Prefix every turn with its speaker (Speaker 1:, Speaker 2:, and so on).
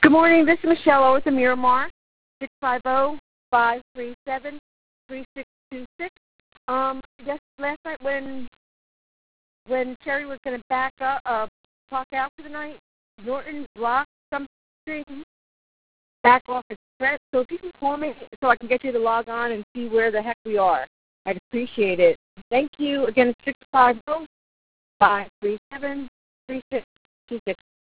Speaker 1: Good morning. This is Michelle O with the Miramar, 650-537-3626. Yes, last night when Terry was going to clock out for the night, Norton blocked something back off his threat. So if you can call me so I can get you to log on and see where the heck we are, I'd appreciate it. Thank you. Again, 650-537-3626.